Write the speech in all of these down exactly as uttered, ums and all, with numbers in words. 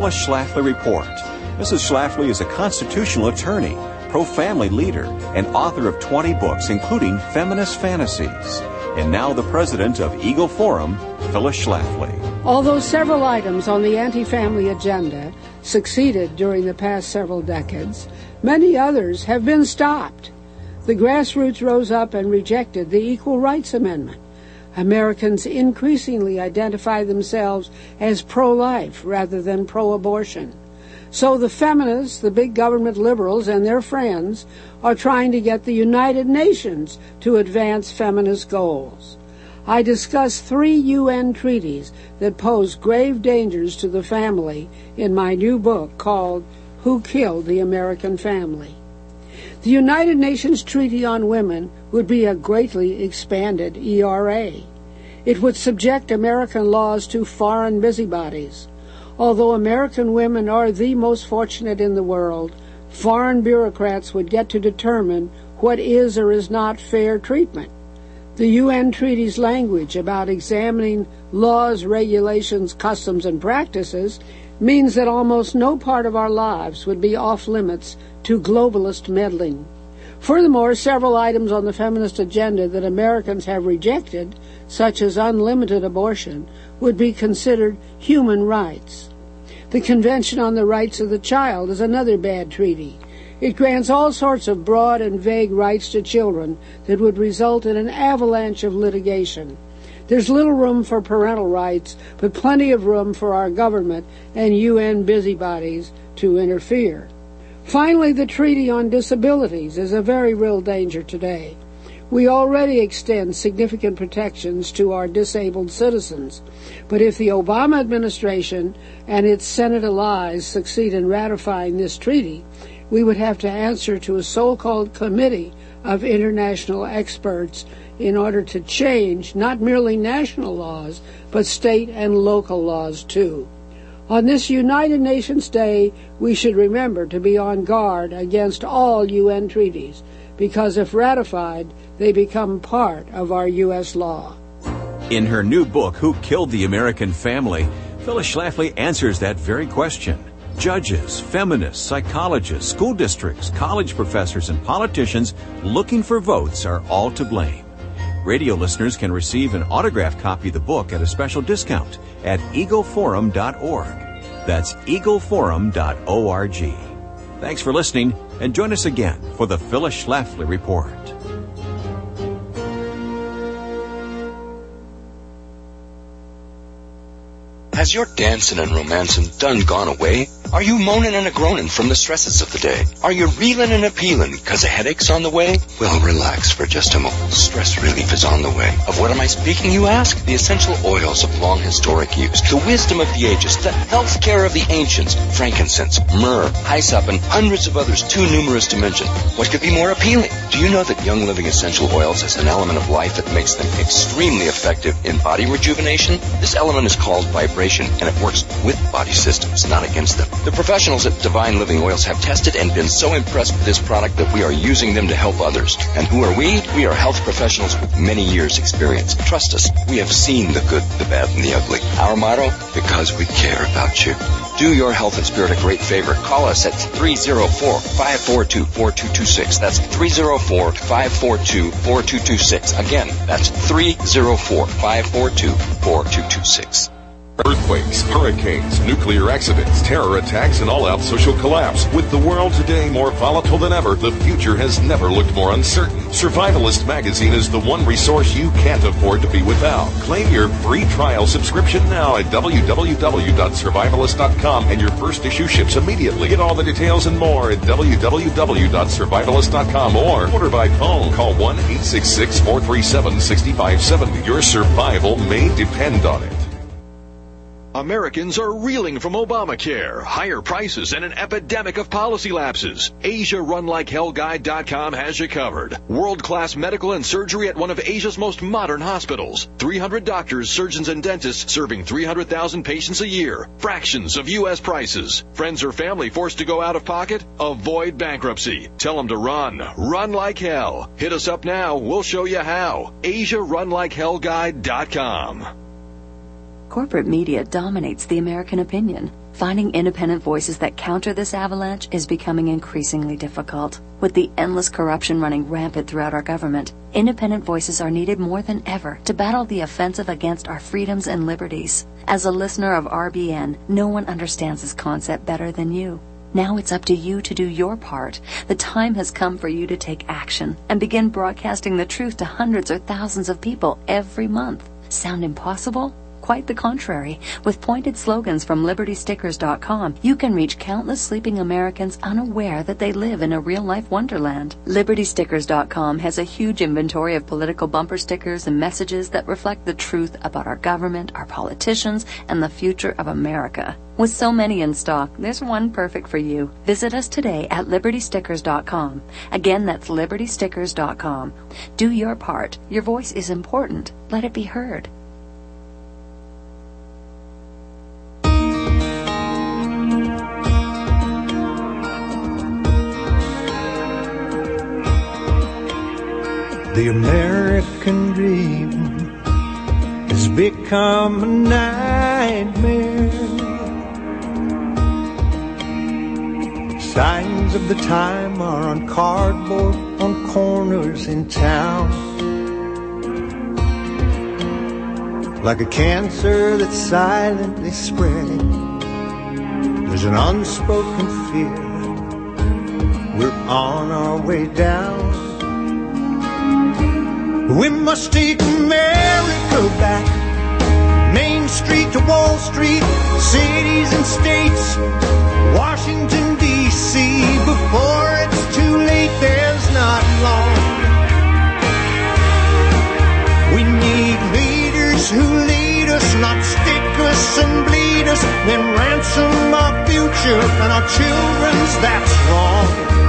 Phyllis Schlafly Report. Missus Schlafly is a constitutional attorney, pro-family leader, and author of twenty books, including Feminist Fantasies. And now the president of Eagle Forum, Phyllis Schlafly. Although several items on the anti-family agenda succeeded during the past several decades, many others have been stopped. The grassroots rose up and rejected the Equal Rights Amendment. Americans increasingly identify themselves as pro-life rather than pro-abortion. So the feminists, the big government liberals, and their friends are trying to get the United Nations to advance feminist goals. I discuss three U N treaties that pose grave dangers to the family in my new book called Who Killed the American Family? The United Nations Treaty on Women would be a greatly expanded E R A. It would subject American laws to foreign busybodies. Although American women are the most fortunate in the world, foreign bureaucrats would get to determine what is or is not fair treatment. The U N Treaty's language about examining laws, regulations, customs, and practices means that almost no part of our lives would be off limits to globalist meddling. Furthermore, several items on the feminist agenda that Americans have rejected, such as unlimited abortion, would be considered human rights. The Convention on the Rights of the Child is another bad treaty. It grants all sorts of broad and vague rights to children that would result in an avalanche of litigation. There's little room for parental rights, but plenty of room for our government and U N busybodies to interfere. Finally, the Treaty on Disabilities is a very real danger today. We already extend significant protections to our disabled citizens, but if the Obama administration and its Senate allies succeed in ratifying this treaty, we would have to answer to a so-called committee of international experts in order to change not merely national laws, but state and local laws too. On this United Nations Day, we should remember to be on guard against all U N treaties, because if ratified, they become part of our U S law. In her new book, Who Killed the American Family, Phyllis Schlafly answers that very question. Judges, feminists, psychologists, school districts, college professors, and politicians looking for votes are all to blame. Radio listeners can receive an autographed copy of the book at a special discount at eagle forum dot org. That's eagle forum dot org. Thanks for listening, and join us again for the Phyllis Schlafly Report. Has your dancing and romancing done gone away? Are you moaning and a-groaning from the stresses of the day? Are you reeling and a-peeling because a headache's on the way? Well, relax for just a moment. Stress relief is on the way. Of what am I speaking, you ask? The essential oils of long historic use, the wisdom of the ages, the health care of the ancients, frankincense, myrrh, hyssop, and hundreds of others too numerous to mention. What could be more appealing? Do you know that Young Living Essential Oils has an element of life that makes them extremely effective in body rejuvenation? This element is called vibration, and it works with body systems, not against them. The professionals at Divine Living Oils have tested and been so impressed with this product that we are using them to help others. And who are we? We are health professionals with many years' experience. Trust us, we have seen the good, the bad, and the ugly. Our motto? Because we care about you. Do your health and spirit a great favor. Call us at three oh four, five four two, four two two six. That's three oh four, five four two, four two two six. Again, that's three oh four, five four two, four two two six. Earthquakes, hurricanes, nuclear accidents, terror attacks, and all-out social collapse. With the world today more volatile than ever, the future has never looked more uncertain. Survivalist Magazine is the one resource you can't afford to be without. Claim your free trial subscription now at w w w dot survivalist dot com, and your first issue ships immediately. Get all the details and more at w w w dot survivalist dot com or order by phone. Call one eight six six, four three seven, six five seven zero. Your survival may depend on it. Americans are reeling from Obamacare, higher prices, and an epidemic of policy lapses. Asia Run Like Hell Guide dot com has you covered. World-class medical and surgery at one of Asia's most modern hospitals. three hundred doctors, surgeons, and dentists serving three hundred thousand patients a year. Fractions of U S prices. Friends or family forced to go out of pocket? Avoid bankruptcy. Tell them to run. Run like hell. Hit us up now. We'll show you how. Asia Run Like Hell Guide dot com. Corporate media dominates the American opinion. Finding independent voices that counter this avalanche is becoming increasingly difficult. With the endless corruption running rampant throughout our government, independent voices are needed more than ever to battle the offensive against our freedoms and liberties. As a listener of R B N, no one understands this concept better than you. Now it's up to you to do your part. The time has come for you to take action and begin broadcasting the truth to hundreds or thousands of people every month. Sound impossible? Quite the contrary. With pointed slogans from Liberty Stickers dot com, you can reach countless sleeping Americans unaware that they live in a real-life wonderland. Liberty Stickers dot com has a huge inventory of political bumper stickers and messages that reflect the truth about our government, our politicians, and the future of America. With so many in stock, there's one perfect for you. Visit us today at Liberty Stickers dot com. Again, that's Liberty Stickers dot com. Do your part. Your voice is important. Let it be heard. The American dream has become a nightmare. Signs of the time are on cardboard on corners in town. Like a cancer that's silently spreading, there's an unspoken fear we're on our way down. We must take America back, Main Street to Wall Street, cities and states, Washington, D C Before it's too late, there's not long. We need leaders who lead us, not stick us and bleed us, then ransom our future and our children's, that's wrong.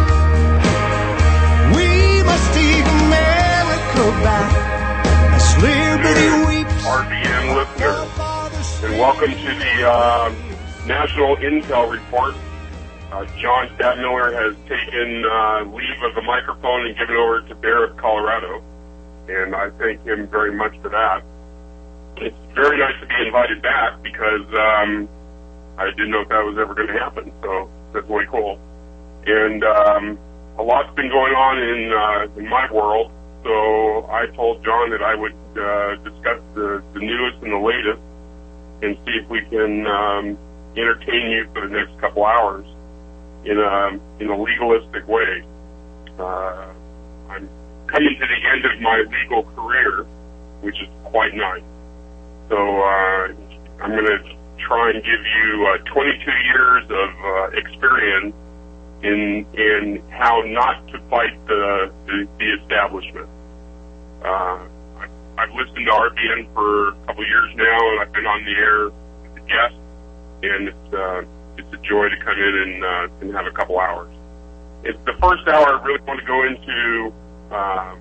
We must take America back as liberty weeps. R B N listeners, and welcome to the uh, National Intel Report. Uh, John Stadtmiller has taken uh, leave of the microphone and given over to Bear of Colorado, and I thank him very much for that. It's very nice to be invited back because um, I didn't know if that was ever going to happen, so that's really cool. And um, a lot's been going on in, uh, in my world. So I told John that I would uh, discuss the, the newest and the latest and see if we can um, entertain you for the next couple hours in a, in a legalistic way. Uh, I'm coming to the end of my legal career, which is quite nice. So uh, I'm going to try and give you uh, twenty-two years of uh, experience in in how not to fight the the, the establishment. Uh, I've listened to R B N for a couple of years now, and I've been on the air as a guest, and it's uh, it's a joy to come in and uh, and have a couple hours. It's the first hour. I really want to go into uh,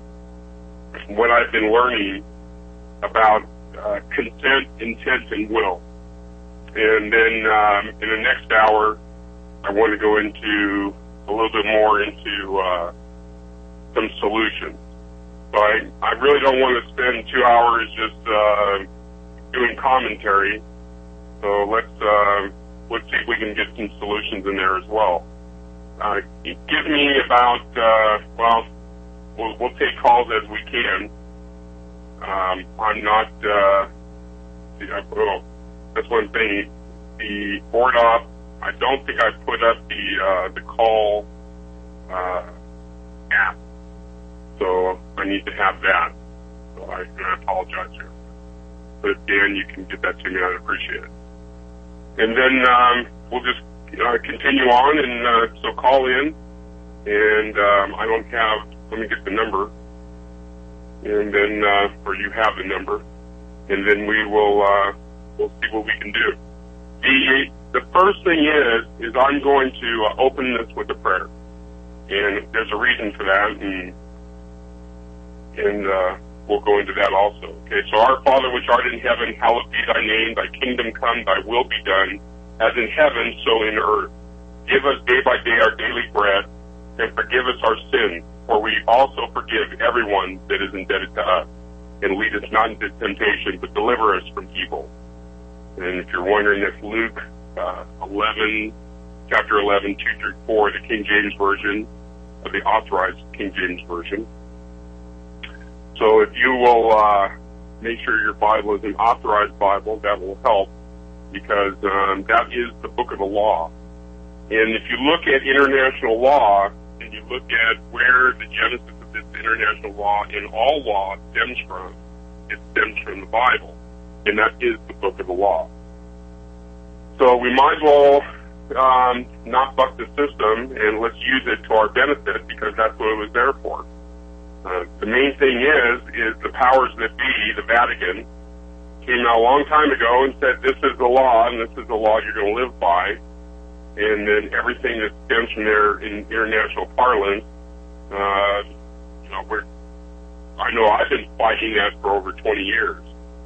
what I've been learning about uh, consent, intent, and will, and then um, in the next hour, I want to go into a little bit more into uh, some solutions. So I, I really don't want to spend two hours just uh, doing commentary. So let's uh, let's see if we can get some solutions in there as well. Uh, give me about uh, well, well, we'll take calls as we can. Um, I'm not. Uh, well, that's one thing. The board op. I don't think I put up the uh, the call uh, app. So I need to have that. So I, and I apologize here. But if Dan, you can get that to me, I'd appreciate it. And then um, we'll just uh, continue on, and uh, so call in. And um, I don't have. Let me get the number. And then, uh, or you have the number. And then we will. Uh, we'll see what we can do. The the first thing is is I'm going to uh, open this with a prayer, and there's a reason for that, and. And uh, we'll go into that also. Okay, so our Father which art in heaven, hallowed be thy name. Thy kingdom come, thy will be done, as in heaven, so in earth. Give us day by day our daily bread, and forgive us our sins, for we also forgive everyone that is indebted to us. And lead us not into temptation, but deliver us from evil. And if you're wondering if Luke uh, eleven, chapter eleven, two through four, the King James Version, of the authorized King James Version. So if you will uh, make sure your Bible is an authorized Bible, that will help, because um, that is the book of the law. And if you look at international law, and you look at where the genesis of this international law in all law stems from, it stems from the Bible. And that is the book of the law. So we might as well um, not buck the system, and let's use it to our benefit, because that's what it was there for. Uh, the main thing is, is the powers that be, the Vatican, came out a long time ago and said, this is the law, and this is the law you're going to live by. And then everything that stems from there in international parlance, uh, you know, we're, I know I've been fighting that for over twenty years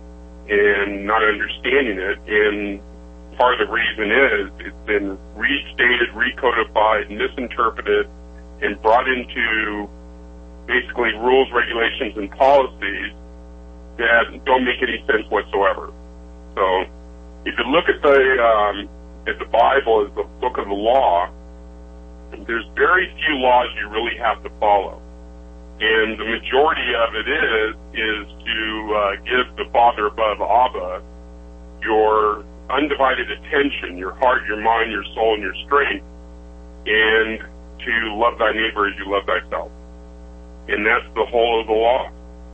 and not understanding it. And part of the reason is it's been restated, recodified, misinterpreted, and brought into basically rules, regulations, and policies that don't make any sense whatsoever. So if you look at the um, at the Bible as the book of the law, there's very few laws you really have to follow. And the majority of it is is to uh, give the Father above Abba your undivided attention, your heart, your mind, your soul, and your strength, and to love thy neighbor as you love thyself. And that's the whole of the law.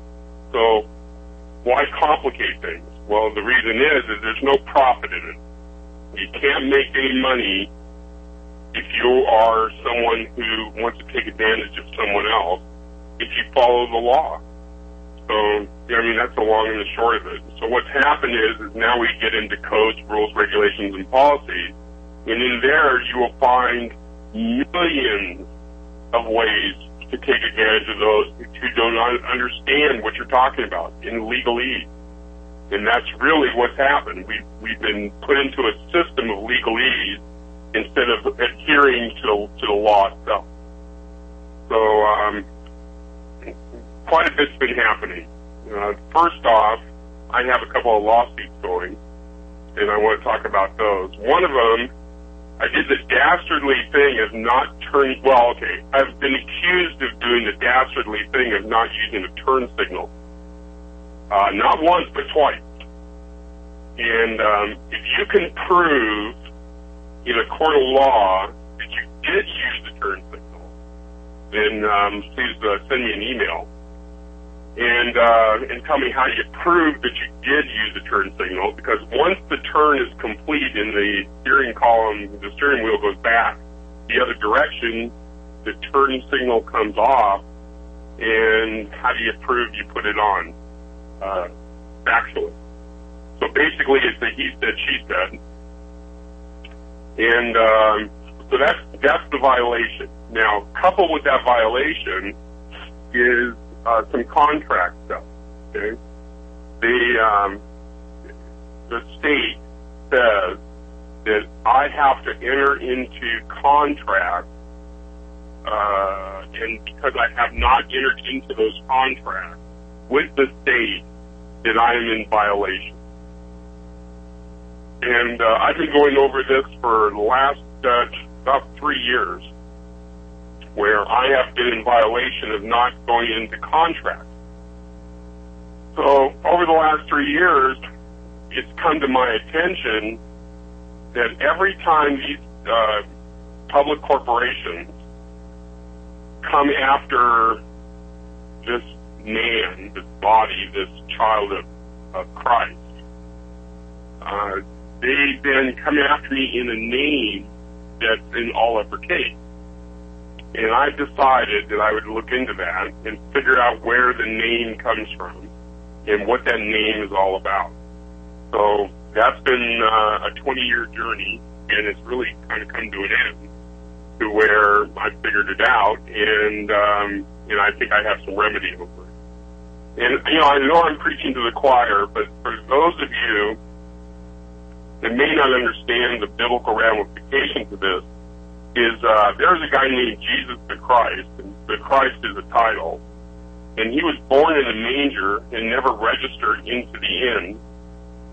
So why complicate things? Well, the reason is, is there's no profit in it. You can't make any money if you are someone who wants to take advantage of someone else if you follow the law. So, I mean, that's the long and the short of it. So what's happened is, is now we get into codes, rules, regulations, and policies, and in there you will find millions of ways to take advantage of those who don't understand what you're talking about in legalese. And that's really what's happened. We've, we've been put into a system of legalese instead of adhering to, to the law itself. So, um, quite a bit's been happening. Uh, first off, I have a couple of lawsuits going, and I want to talk about those. One of them, I did the dastardly thing of not turning, well, okay, I've been accused of doing the dastardly thing of not using a turn signal. Uh, not once, but twice. And um, if you can prove in a court of law that you did use the turn signal, then um, please uh, send me an email and uh, and tell me how you prove that you did use the turn signal, because once the turn is complete and the steering column, the steering wheel goes back the other direction, the turn signal comes off, and how do you prove you put it on? Uh, factually. So basically it's the he said, she said. And um, so that's, that's the violation. Now, coupled with that violation is uh, some contract stuff, okay? The, um, the state says that I have to enter into contract, uh, and because I have not entered into those contracts with the state, that I am in violation. And uh, I've been going over this for the last uh, about three years, where I have been in violation of not going into contract. So over the last three years, it's come to my attention that every time these uh, public corporations come after this man, this body, this child of, of Christ, uh, they then come after me in a name that's in all uppercase. And I decided that I would look into that and figure out where the name comes from and what that name is all about. So that's been uh, a twenty-year journey, and it's really kind of come to an end to where I figured it out, and um, and I think I have some remedy over it. And, you know, I know I'm preaching to the choir, but for those of you that may not understand the biblical ramifications of this, is uh, there's a guy named Jesus the Christ, and the Christ is a title, and he was born in a manger and never registered into the inn,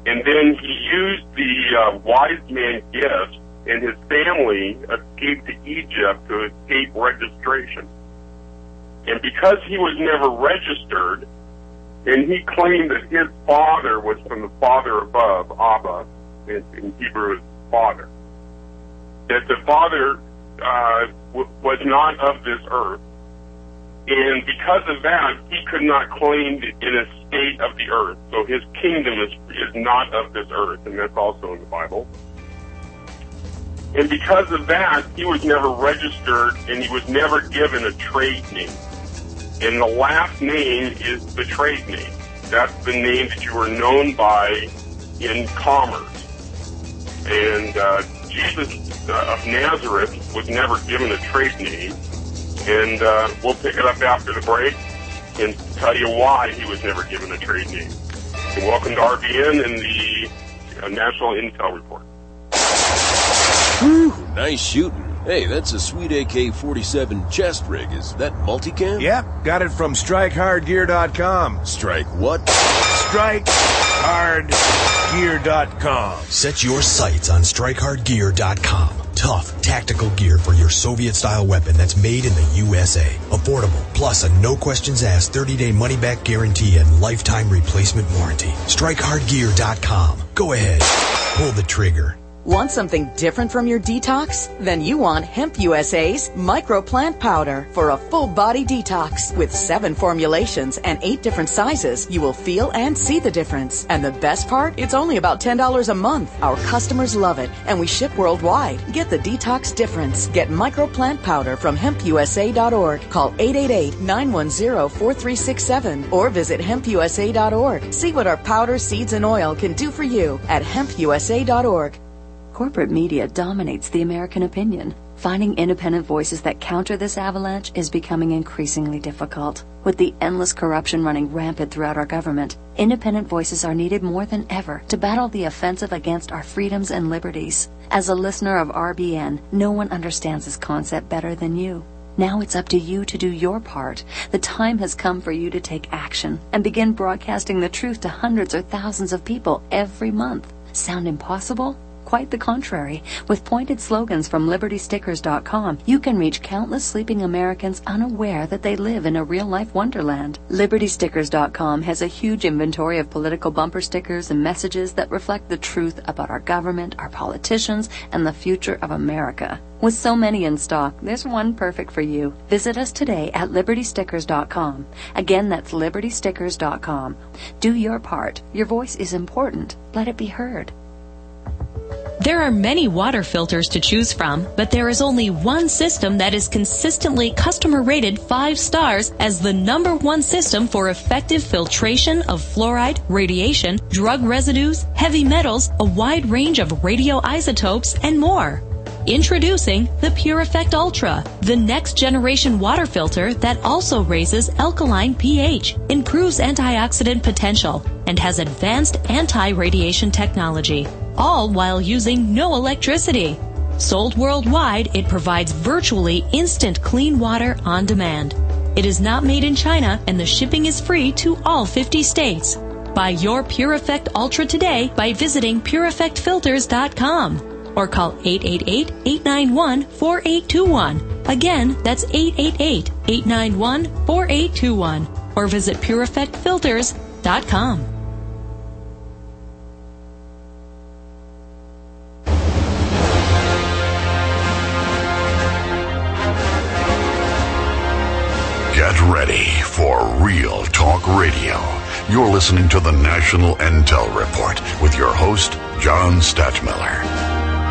And then he used the uh, wise man gift, and his family escaped to Egypt to escape registration. And because he was never registered, and he claimed that his father was from the Father above, Abba, in, in Hebrew is father, that the father uh, w- was not of this earth. And because of that, he could not claim an estate of the earth. So his kingdom is, is not of this earth, and that's also in the Bible. And because of that, he was never registered, and he was never given a trade name. And the last name is the trade name. That's the name that you were known by in commerce. And uh, Jesus uh, of Nazareth was never given a trade name. And uh, we'll pick it up after the break and tell you why he was never given a trade name. And welcome to R B N and the uh, National Intel Report. Whew, nice shooting. Hey, that's a sweet A K forty-seven chest rig. Is that multicam? Yep, got it from strike hard gear dot com. Strike what? strike hard gear dot com. Set your sights on strike hard gear dot com. Tough, tactical gear for your Soviet-style weapon that's made in the U S A. Affordable, plus a no-questions-asked thirty-day money-back guarantee and lifetime replacement warranty. strike hard gear dot com. Go ahead, pull the trigger. Want something different from your detox? Then you want Hemp U S A's Micro Plant Powder for a full body detox. With seven formulations and eight different sizes, you will feel and see the difference. And the best part? It's only about ten dollars a month. Our customers love it, and we ship worldwide. Get the detox difference. Get Micro Plant Powder from hemp u s a dot org. Call eight eight eight, nine one zero, four three six seven or visit hemp u s a dot org. See what our powder, seeds, and oil can do for you at hemp u s a dot org. Corporate media dominates the American opinion. Finding independent voices that counter this avalanche is becoming increasingly difficult. With the endless corruption running rampant throughout our government, independent voices are needed more than ever to battle the offensive against our freedoms and liberties. As a listener of R B N, no one understands this concept better than you. Now it's up to you to do your part. The time has come for you to take action and begin broadcasting the truth to hundreds or thousands of people every month. Sound impossible? Quite the contrary. With pointed slogans from liberty stickers dot com, you can reach countless sleeping Americans unaware that they live in a real-life wonderland. liberty stickers dot com has a huge inventory of political bumper stickers and messages that reflect the truth about our government, our politicians, and the future of America. With so many in stock, there's one perfect for you. Visit us today at liberty stickers dot com. Again, that's liberty stickers dot com. Do your part. Your voice is important. Let it be heard. There are many water filters to choose from, but there is only one system that is consistently customer rated five stars as the number one system for effective filtration of fluoride, radiation, drug residues, heavy metals, a wide range of radioisotopes, and more. Introducing the PureEffect Ultra, the next generation water filter that also raises alkaline pH, improves antioxidant potential, and has advanced anti-radiation technology, all while using no electricity. Sold worldwide, it provides virtually instant clean water on demand. It is not made in China, and the shipping is free to all fifty states. Buy your PureEffect Ultra today by visiting pure effect filters dot com. Or call eight eight eight, eight nine one, four eight two one. Again, that's eight eight eight, eight nine one, four eight two one. Or visit pure effect filters dot com. Get ready for Real Talk Radio. You're listening to the National Intel Report with your host, John Stadtmiller.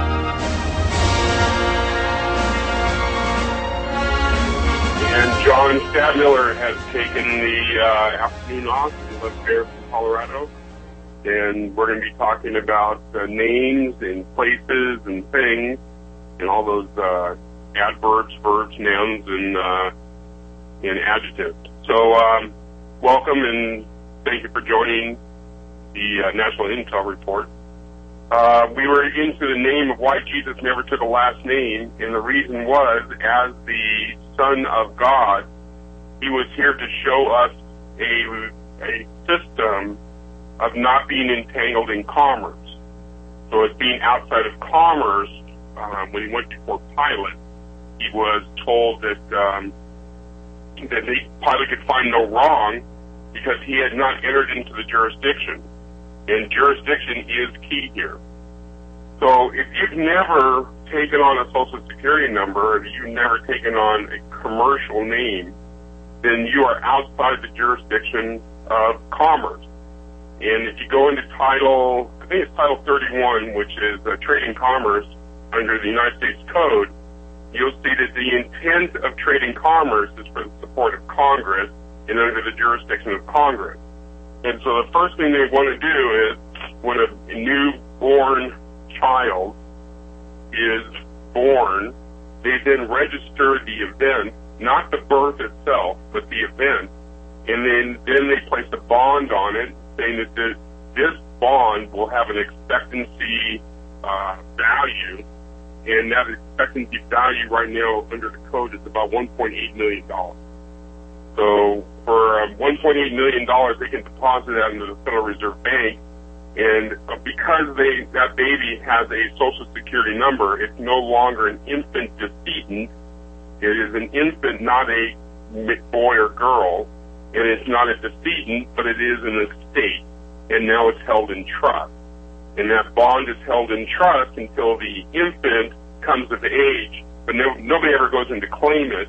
And John Stadtmiller has taken the uh, afternoon off and left there from Colorado. And we're going to be talking about uh, names and places and things and all those uh, adverbs, verbs, nouns, and, uh, and adjectives. So um, welcome and thank you for joining the uh, National Intel Report. Uh, we were into the name of why Jesus never took a last name, and the reason was, as the Son of God, he was here to show us a, a system of not being entangled in commerce. So as being outside of commerce, um, when he went before Pilate, he was told that um, that the Pilate could find no wrong because he had not entered into the jurisdiction. And jurisdiction is key here. So if you've never taken on a Social Security number, or you've never taken on a commercial name, then you are outside the jurisdiction of commerce. And if you go into Title, I think it's Title thirty-one, which is uh, Trade and Commerce under the United States Code, you'll see that the intent of trade and commerce is for the support of Congress and under the jurisdiction of Congress. And so the first thing they want to do is, when a newborn child is born, they then register the event, not the birth itself, but the event, and then, then they place a bond on it, saying that this, this bond will have an expectancy uh, value, and that expectancy value right now under the code is about one point eight million dollars. So for um, one point eight million dollars, they can deposit that into the Federal Reserve Bank, and because they that baby has a Social Security number, it's no longer an infant decedent. It is an infant, not a boy or girl, and it's not a decedent, but it is an estate, and now it's held in trust. And that bond is held in trust until the infant comes of age, but no, nobody ever goes in to claim it.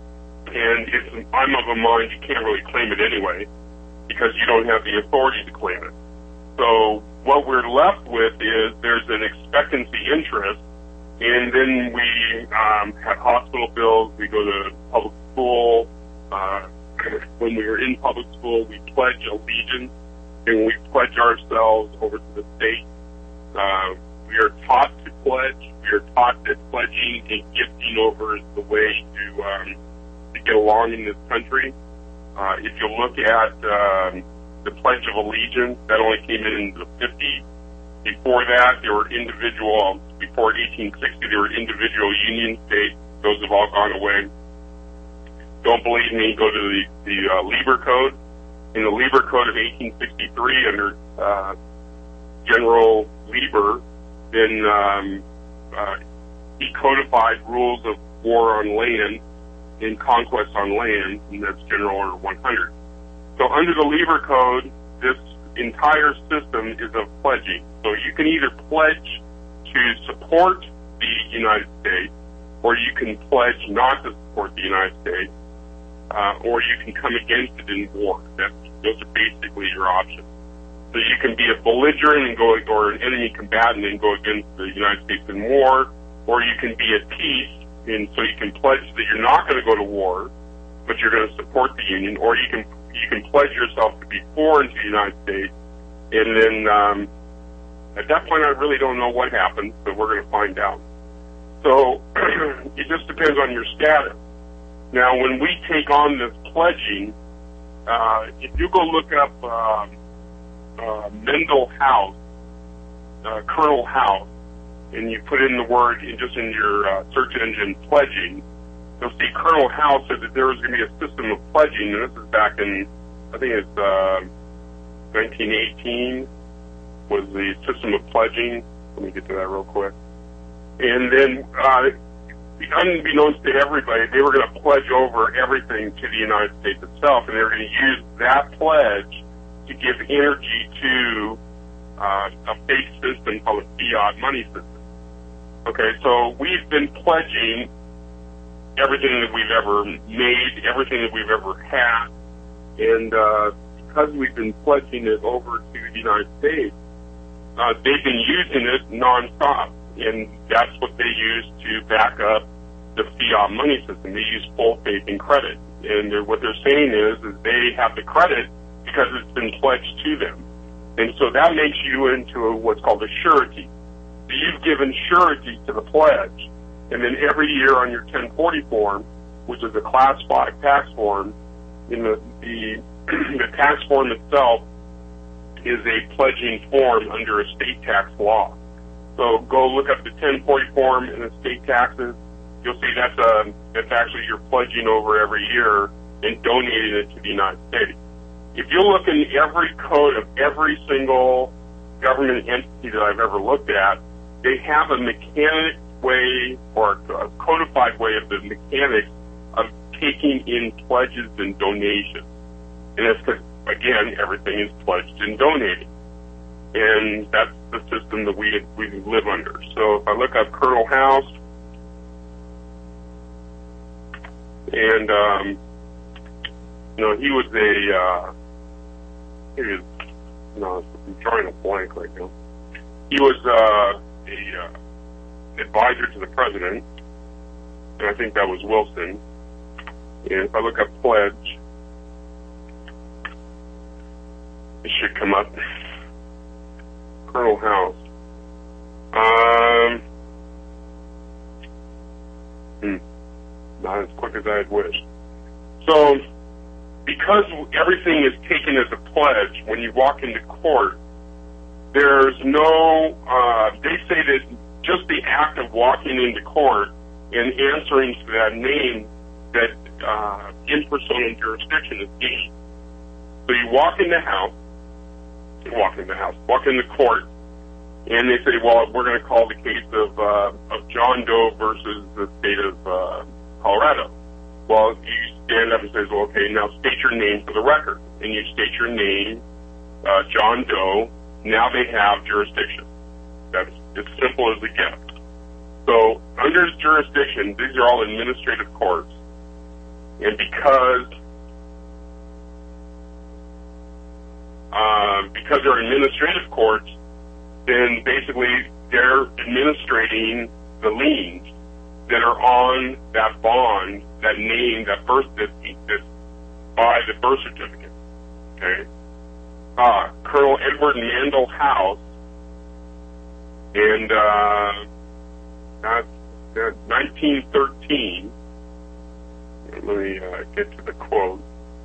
And if I'm of a mind, you can't really claim it anyway, because you don't have the authority to claim it. So what we're left with is there's an expectancy interest, and then we um, have hospital bills, we go to public school. Uh, when we were in public school, we pledge allegiance, and we pledge ourselves over to the state. Uh, we are taught to pledge. We are taught that pledging and gifting over is the way to um, to get along in this country. Uh, if you look at um, the Pledge of Allegiance, that only came in in the fifties. Before that, there were individual, before eighteen sixty, there were individual union states. Those have all gone away. Don't believe me, go to the, the uh, Lieber Code. In the Lieber Code of eighteen sixty-three, under uh, General Lieber, then um, uh, he codified rules of war on land and conquest on land, and that's General Order one hundred. So under the Lieber Code, this entire system is of pledging. So you can either pledge to support the United States, or you can pledge not to support the United States, uh, or you can come against it in war. That's, those are basically your options. So you can be a belligerent and go, or an enemy combatant and go against the United States in war, or you can be at peace, and so you can pledge that you're not going to go to war, but you're going to support the Union, or you can you can pledge yourself to be foreign to the United States, and then um, at that point I really don't know what happens, but we're going to find out. So it just depends on your status. Now, when we take on this pledging, uh, if you go look up um, uh, Mendel House, uh, Colonel House, and you put in the word in, just in your uh, search engine pledging, you'll see Colonel House said that there was going to be a system of pledging, and this is back in, I think it's uh, nineteen eighteen was the system of pledging. Let me get to that real quick. And then, uh, unbeknownst to everybody, they were going to pledge over everything to the United States itself, and they were going to use that pledge to give energy to uh, a fake system called a fiat money system. Okay, so we've been pledging everything that we've ever made, everything that we've ever had, and uh, because we've been pledging it over to the United States, uh, they've been using it nonstop, and that's what they use to back up the fiat money system. They use full faith and credit, and they're, what they're saying is, is they have the credit because it's been pledged to them, and so that makes you into what's called a surety. So you've given surety to the pledge. And then every year on your ten forty form, which is a class five tax form, in the, the, the tax form itself is a pledging form under estate tax law. So go look up the ten forty form in estate taxes. You'll see that's, a, that's actually you're pledging over every year and donating it to the United States. if you look in every code of every single government entity that I've ever looked at, they have a mechanic way or a codified way of the mechanics of taking in pledges and donations. And it's because, again, everything is pledged and donated. And that's the system that we we live under. So if I look up Colonel House, and, um, you know, he was a, uh, he was, no, I'm drawing a blank right now. He was uh, a uh, advisor to the president, and I think that was Wilson. And if I look up pledge, it should come up. Colonel House. Um, hmm, not as quick as I had wished. So, because everything is taken as a pledge, when you walk into court, there's no, uh, they say that just the act of walking into court and answering to that name, that uh, in personam jurisdiction is gained. So you walk in the house, you walk in the house, walk in the court, and they say, well, we're going to call the case of, uh, of John Doe versus the state of uh, Colorado. Well, you stand up and say, well, okay, now state your name for the record. And you state your name, uh, John Doe. Now they have jurisdiction. That's as simple as it gets. So under jurisdiction, these are all administrative courts. And because uh, because they're administrative courts, then basically they're administrating the liens that are on that bond, that name, that birth, that, that by the birth certificate. Okay. Uh, Colonel Edward Mandel House, and uh, that's, that's nineteen thirteen. Let me uh, get to the quote.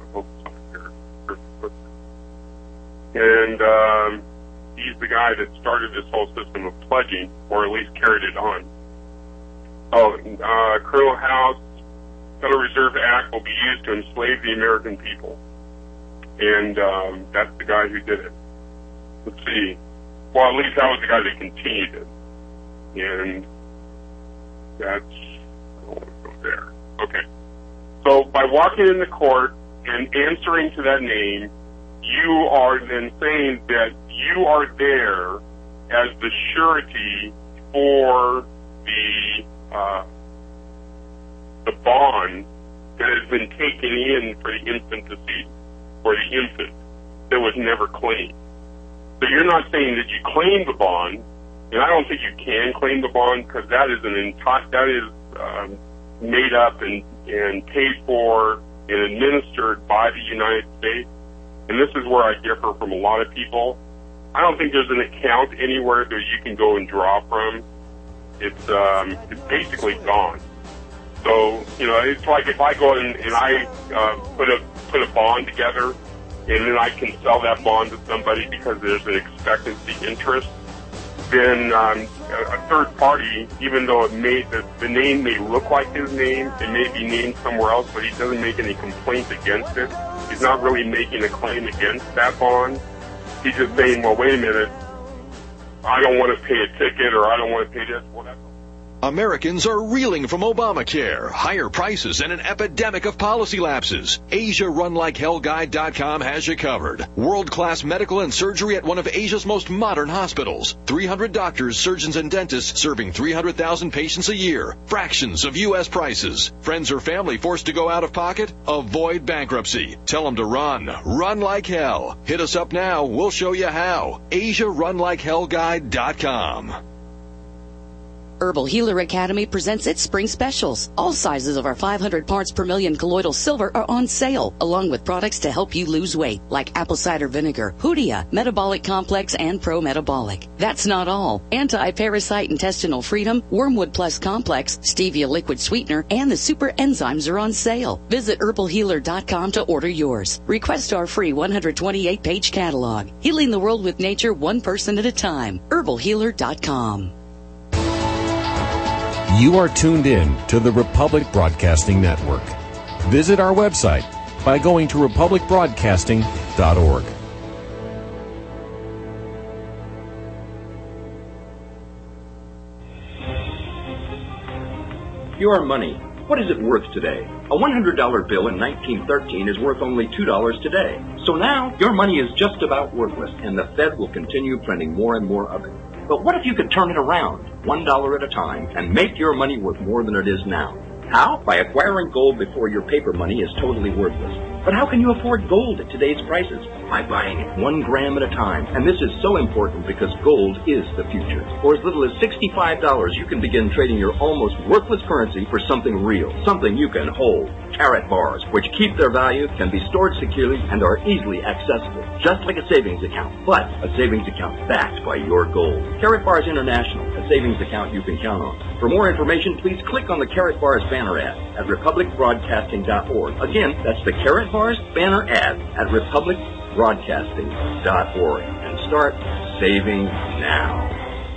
And um, he's the guy that started this whole system of pledging, or at least carried it on. Oh, uh, Colonel House, Federal Reserve Act will be used to enslave the American people. And um, that's the guy who did it. Let's see. Well, at least that was the guy that continued it. And that's, I don't want to go there. Okay. So by walking in the court and answering to that name, you are then saying that you are there as the surety for the uh, the bond that has been taken in for the infant deceased, for the infant that was never claimed. So you're not saying that you claim the bond, and I don't think you can claim the bond because that is an entire, that is um, made up and, and paid for and administered by the United States. And this is where I differ from a lot of people. I don't think there's an account anywhere that you can go and draw from. It's um, it's basically gone. So, you know, it's like if I go and, and I uh, put a put a bond together, and then I can sell that bond to somebody because there's an expectancy interest, then um, a, a third party, even though it may, the, the name may look like his name, it may be named somewhere else, but he doesn't make any complaints against it. He's not really making a claim against that bond. He's just saying, well, wait a minute, I don't want to pay a ticket, or I don't want to pay this. Well, that's Americans are reeling from Obamacare, higher prices, and an epidemic of policy lapses. Asia Run Like Hell Guide dot com has you covered. World-class medical and surgery at one of Asia's most modern hospitals. three hundred doctors, surgeons, and dentists serving three hundred thousand patients a year. Fractions of U S prices. Friends or family forced to go out of pocket? Avoid bankruptcy. Tell them to run. Run like hell. Hit us up now. We'll show you how. Asia Run Like Hell Guide dot com. Herbal Healer Academy presents its spring specials. All sizes of our five hundred parts per million colloidal silver are on sale, along with products to help you lose weight, like apple cider vinegar, Hoodia, Metabolic Complex, and Pro Metabolic. That's not all. Anti-Parasite Intestinal Freedom, Wormwood Plus Complex, Stevia Liquid Sweetener, and the Super Enzymes are on sale. Visit herbal healer dot com to order yours. Request our free one hundred twenty-eight page catalog. Healing the world with nature one person at a time. herbal healer dot com. You are tuned in to the Republic Broadcasting Network. Visit our website by going to republic broadcasting dot org. Your money. What is it worth today? A one hundred dollar bill in nineteen thirteen is worth only two dollars today. So now, your money is just about worthless, and the Fed will continue printing more and more of it. But what if you could turn it around, one dollar at a time, and make your money worth more than it is now? How? By acquiring gold before your paper money is totally worthless. But how can you afford gold at today's prices? By buying it one gram at a time. And this is so important because gold is the future. For as little as sixty-five dollars, you can begin trading your almost worthless currency for something real, something you can hold. Carrot bars, which keep their value, can be stored securely, and are easily accessible, just like a savings account, but a savings account backed by your gold. Carrot Bars International, a savings account you can count on. For more information, please click on the Carrot Bars banner ad at republic broadcasting dot org. Again, that's the Carrot Bars banner ad at republic broadcasting dot org. And start saving now.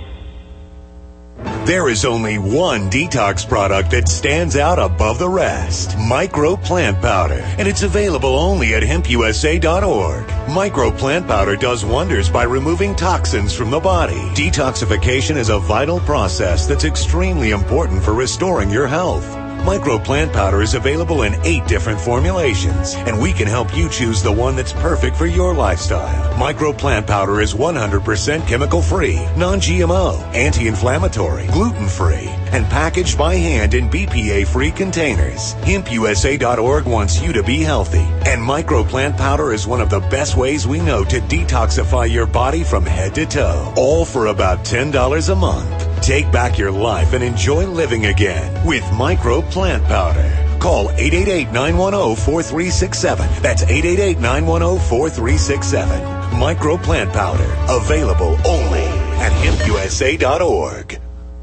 There is only one detox product that stands out above the rest. Micro Plant Powder. And it's available only at hemp u s a dot org. Micro Plant Powder does wonders by removing toxins from the body. Detoxification is a vital process that's extremely important for restoring your health. Micro Plant Powder is available in eight different formulations, and we can help you choose the one that's perfect for your lifestyle. Micro Plant Powder is one hundred percent chemical-free, non G M O, anti-inflammatory, gluten-free, and packaged by hand in B P A-free containers. hemp u s a dot org wants you to be healthy, and Micro Plant Powder is one of the best ways we know to detoxify your body from head to toe, all for about ten dollars a month. Take back your life and enjoy living again with Micro Plant Powder. Call eight eight eight, nine one zero, four three six seven. That's eight eight eight, nine one zero, four three six seven. Micro Plant Powder. Available only at hemp u s a dot org.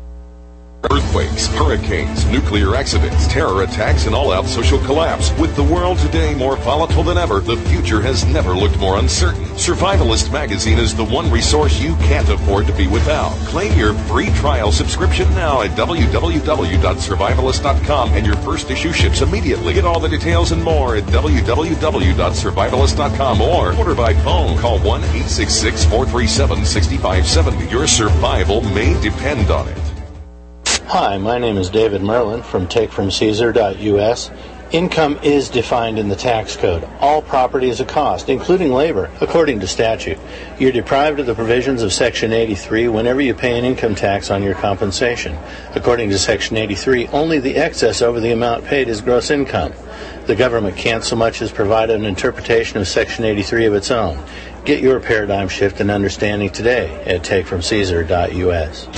Earthquakes, hurricanes, nuclear accidents, terror attacks, and all-out social collapse. With the world today more volatile than ever, the future has never looked more uncertain. Survivalist Magazine is the one resource you can't afford to be without. Claim your free trial subscription now at w w w dot survivalist dot com, and your first issue ships immediately. Get all the details and more at w w w dot survivalist dot com or order by phone. Call one eight six six, four three seven, six five seven zero. Your survival may depend on it. Hi, my name is David Merlin from take from caesar dot u s. Income is defined in the tax code. All property is a cost, including labor, according to statute. You're deprived of the provisions of Section eighty-three whenever you pay an income tax on your compensation. According to Section eighty-three, only the excess over the amount paid is gross income. The government can't so much as provide an interpretation of Section eighty-three of its own. Get your paradigm shift and understanding today at take from caesar dot u s.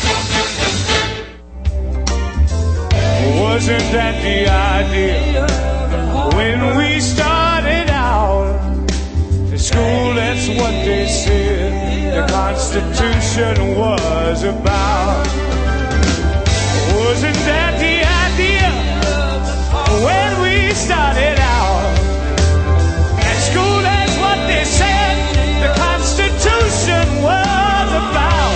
Wasn't that the idea when we started out? In school, that's what they said the Constitution was about. Wasn't that the idea when we started out? At school, that's what they said the Constitution was about.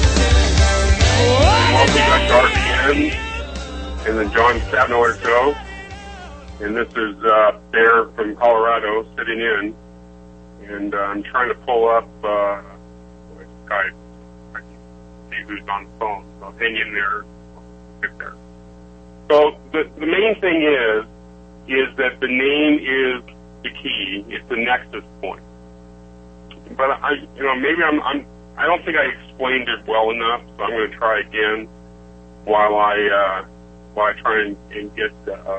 Welcome back to R B N. And the John Stadtmiller Show. And this is uh, Bear from Colorado sitting in. And uh, I'm trying to pull up uh, Skype. I can see who's on the phone. So hang in there. Get there. So the, the main thing is, is that the name is the key. It's the nexus point. But I, you know, maybe I'm, I'm, I don't think I explained it well enough. So I'm going to try again while I, uh, while I try and, and get uh,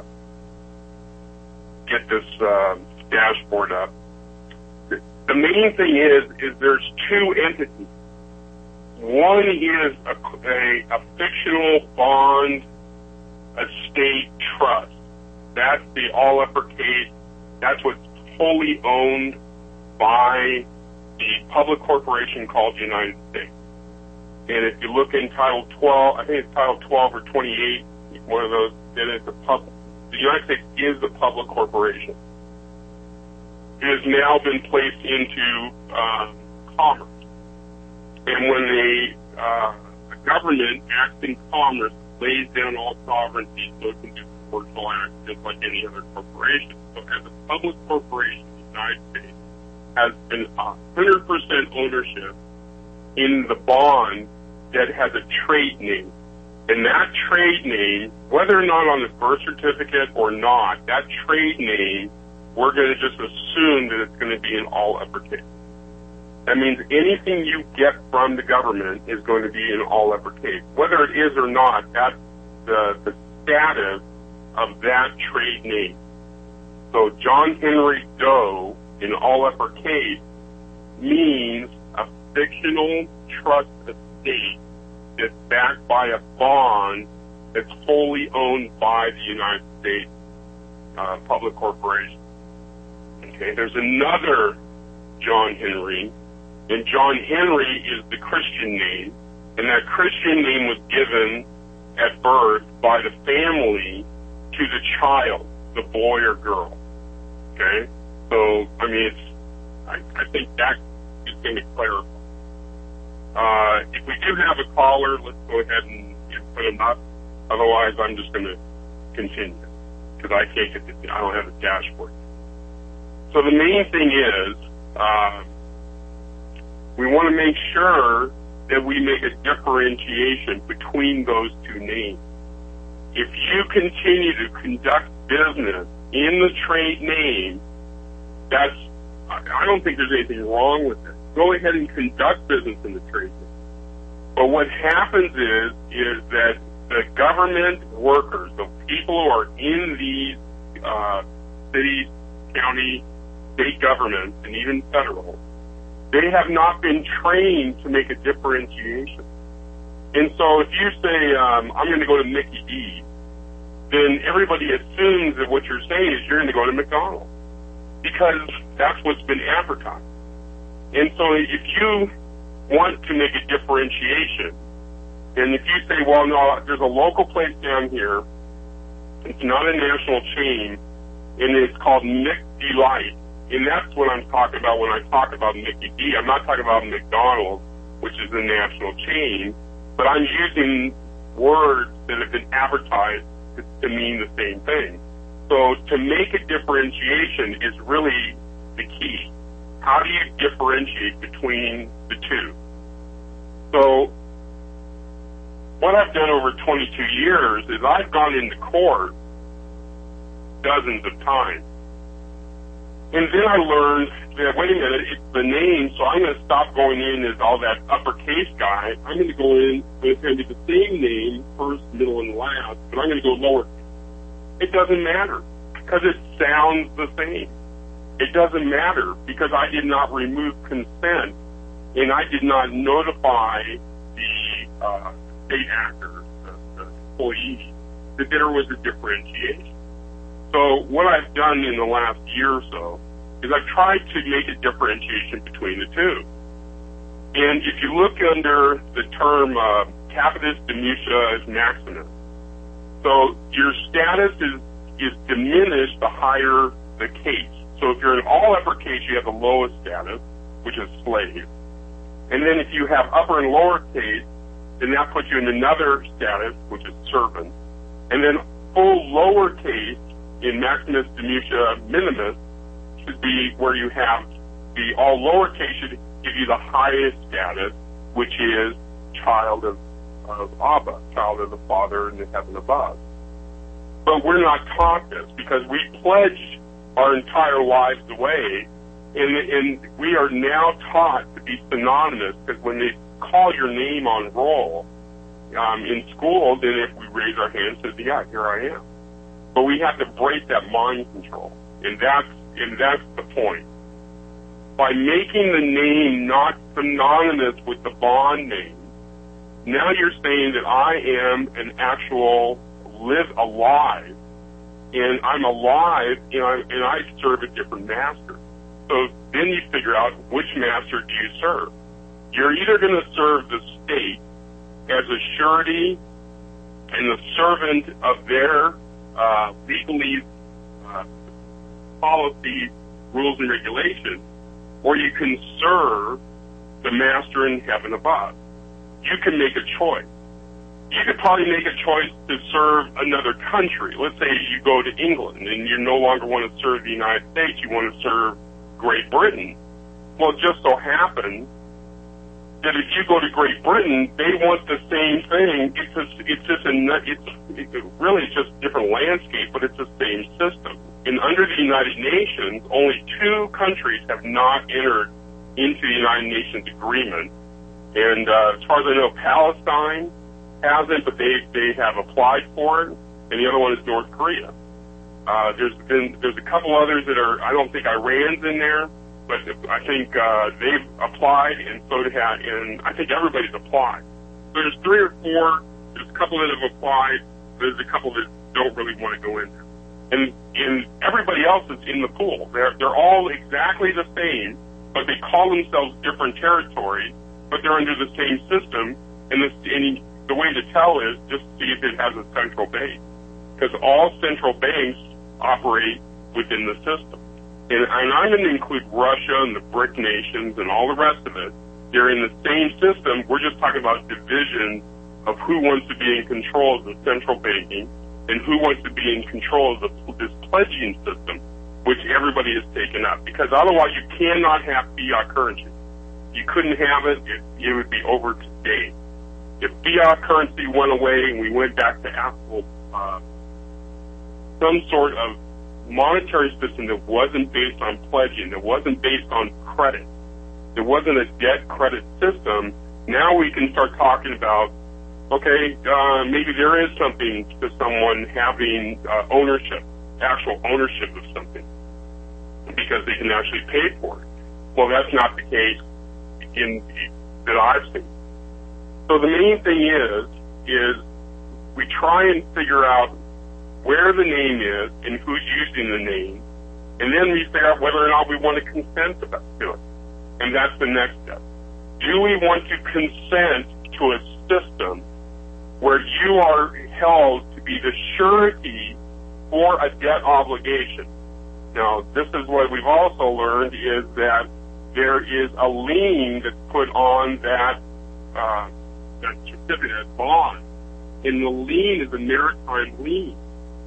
get this uh, dashboard up. The, the main thing is is there's two entities. One is a, a, a fictional bond estate trust. That's the all uppercase. That's what's wholly owned by the public corporation called the United States. And if you look in Title twelve, I think it's Title twelve or twenty-eight. One of those, then it's a public, the United States is a public corporation. It has now been placed into uh, commerce. And when the, uh, the government acts in commerce, lays down all sovereignty so it can do commercial acts just like any other corporation. So as a public corporation in the United States, has an one hundred percent ownership in the bond that has a trade name. And that trade name, whether or not on the birth certificate or not, that trade name, we're going to just assume that it's going to be in all uppercase. That means anything you get from the government is going to be in all uppercase. Whether it is or not, that's the, the status of that trade name. So John Henry Doe in all uppercase means a fictional trust estate that's backed by a bond that's wholly owned by the United States uh, public corporation. Okay, there's another John Henry, and John Henry is the Christian name, and that Christian name was given at birth by the family to the child, the boy or girl. Okay, so I mean, it's I, I think that is going to clarify. Uh, if we do have a caller, let's go ahead and, and put him up. Otherwise, I'm just going to continue because I can't get the, I don't have a dashboard. So the main thing is, uh, we want to make sure that we make a differentiation between those two names. If you continue to conduct business in the trade name, that's, I don't think there's anything wrong with it. Go ahead and conduct business in the trade name. But what happens is, is that the government workers, the people who are in these uh, cities, county, state governments, and even federal, they have not been trained to make a differentiation. And so if you say, um, I'm going to go to Mickey D's, then everybody assumes that what you're saying is you're going to go to McDonald's because that's what's been advertised. And so if you want to make a differentiation, and if you say, well, no, there's a local place down here, it's not a national chain, and it's called Mick Delight, and that's what I'm talking about when I talk about Mickey D. I'm not talking about McDonald's, which is a national chain, but I'm using words that have been advertised to, to mean the same thing. So to make a differentiation is really the key. How do you differentiate between the two? So what I've done over twenty-two years is I've gone into court dozens of times. And then I learned that, wait a minute, it's the name, so I'm going to stop going in as all that uppercase guy. I'm going to go in, but it's going to be the same name, first, middle, and last, but I'm going to go lower. It doesn't matter because it sounds the same. It doesn't matter because I did not remove consent and I did not notify the uh, state actors, the, the employees, that there was a differentiation. So what I've done in the last year or so is I've tried to make a differentiation between the two. And if you look under the term uh, capitis dimutia maximus, so your status is, is diminished the higher the case. So if you're in all uppercase, you have the lowest status, which is slave. And then if you have upper and lower case, then that puts you in another status, which is servant. And then full lowercase in maximus dimutia minimus should be where you have the all lowercase should give you the highest status, which is child of, of Abba, child of the Father in the heaven above. But we're not taught this because we pledge our entire lives away, and, and we are now taught to be synonymous because when they call your name on roll um, in school, then if we raise our hands, says, yeah, here I am. But we have to break that mind control, and that's and that's the point. By making the name not synonymous with the bond name, now you're saying that I am an actual live alive, and I'm alive, and I, and I serve a different master. So then you figure out which master do you serve. You're either going to serve the state as a surety and the servant of their uh, legally uh, policies, rules, and regulations, or you can serve the master in heaven above. You can make a choice. You could probably make a choice to serve another country. Let's say you go to England and you no longer want to serve the United States, you want to serve Great Britain. Well, it just so happens that if you go to Great Britain, they want the same thing. It's just, it's just a, it's it really just different landscape, but it's the same system. And under the United Nations, only two countries have not entered into the United Nations agreement. And uh, as far as I know, Palestine hasn't, but they they have applied for it. And the other one is North Korea. Uh, there's been there's a couple others that are. I don't think Iran's in there. But I think uh, they've applied, and so did have, and I think everybody's applied. So there's three or four. There's a couple that have applied. There's a couple that don't really want to go in there, and and everybody else is in the pool. They're they're all exactly the same, but they call themselves different territories, but they're under the same system. And the and the way to tell is just see if it has a central bank, because all central banks operate within the system. And, and I'm going to include Russia and the BRIC nations and all the rest of it. They're in the same system. We're just talking about divisions of who wants to be in control of the central banking and who wants to be in control of the, this pledging system, which everybody has taken up. Because otherwise you cannot have fiat currency. You couldn't have it. It, it would be over today. If fiat currency went away and we went back to actual, uh, some sort of monetary system that wasn't based on pledging, that wasn't based on credit, there wasn't a debt credit system, now we can start talking about, okay, uh, maybe there is something to someone having uh, ownership, actual ownership of something, because they can actually pay for it. Well, that's not the case in that I've seen. So the main thing is, is we try and figure out where the name is and who's using the name, and then we figure out whether or not we want to consent to it. And that's the next step. Do we want to consent to a system where you are held to be the surety for a debt obligation? Now, this is what we've also learned is that there is a lien that's put on that, uh, that certificate, bond, and the lien is a maritime lien.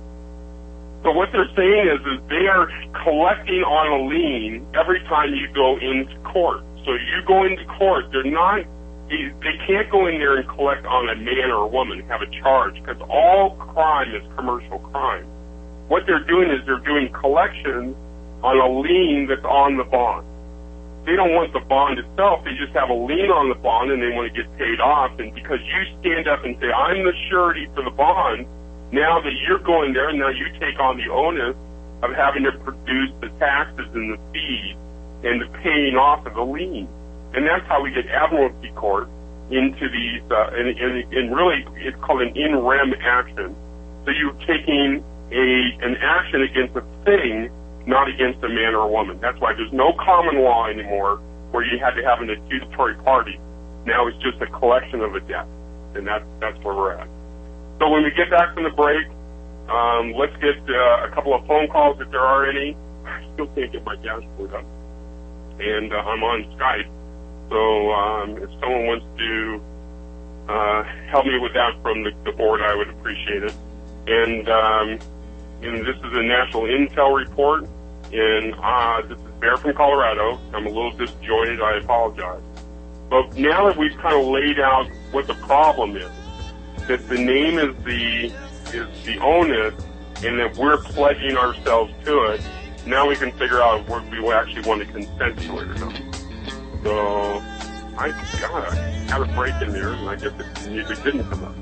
So what they're saying is, is they are collecting on a lien every time you go into court. So you go into court, they're not, they can't go in there and collect on a man or a woman, have a charge, because all crime is commercial crime. What they're doing is they're doing collections on a lien that's on the bond. They don't want the bond itself, they just have a lien on the bond and they want to get paid off. And because you stand up and say, I'm the surety for the bond, now that you're going there, now you take on the onus of having to produce the taxes and the fees and the paying off of the lien. And that's how we get admiralty court into these, uh, and, and, and really it's called an in rem action. So you're taking a an action against a thing, not against a man or a woman. That's why there's no common law anymore where you had to have an accusatory party. Now it's just a collection of a debt, and that's, that's where we're at. So when we get back from the break, um, let's get uh, a couple of phone calls if there are any. I still can't get my dashboard up. And uh, I'm on Skype. So um, if someone wants to uh, help me with that from the, the board, I would appreciate it. And, um, and this is a National Intel report. And uh, this is Bear from Colorado. I'm a little disjointed. I apologize. But now that we've kind of laid out what the problem is, that the name is the is the onus, and that we're pledging ourselves to it, now we can figure out whether we actually want to consent to it or not. So, I God, I had a break in there, and I guess it, it didn't come up.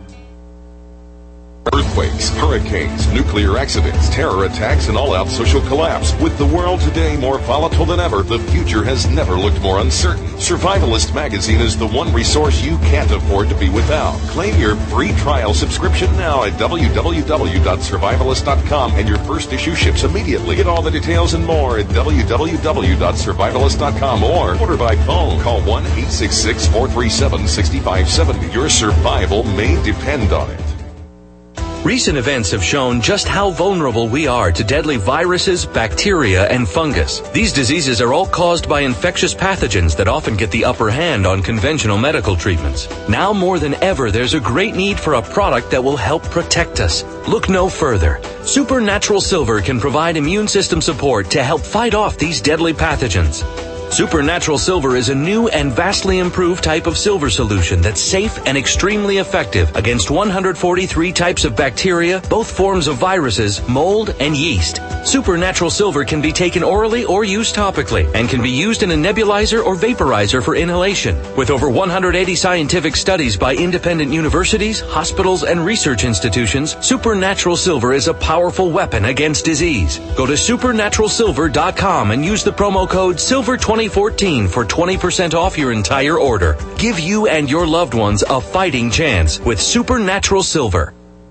Earthquakes, hurricanes, nuclear accidents, terror attacks, and all-out social collapse. With the world today more volatile than ever, the future has never looked more uncertain. Survivalist Magazine is the one resource you can't afford to be without. Claim your free trial subscription now at w w w dot survivalist dot com, and your first issue ships immediately. Get all the details and more at w w w dot survivalist dot com or order by phone. Call one eight six six, four three seven, six five seven zero. Your survival may depend on it. Recent events have shown just how vulnerable we are to deadly viruses, bacteria, and fungus. These diseases are all caused by infectious pathogens that often get the upper hand on conventional medical treatments. Now more than ever, there's a great need for a product that will help protect us. Look no further. Supernatural Silver can provide immune system support to help fight off these deadly pathogens. Supernatural Silver is a new and vastly improved type of silver solution that's safe and extremely effective against one hundred forty-three types of bacteria, both forms of viruses, mold, and yeast. Supernatural Silver can be taken orally or used topically and can be used in a nebulizer or vaporizer for inhalation. With over one hundred eighty scientific studies by independent universities, hospitals, and research institutions, Supernatural Silver is a powerful weapon against disease. Go to supernatural silver dot com and use the promo code silver twenty fourteen for twenty percent off your entire order. Give you and your loved ones a fighting chance with Supernatural Silver.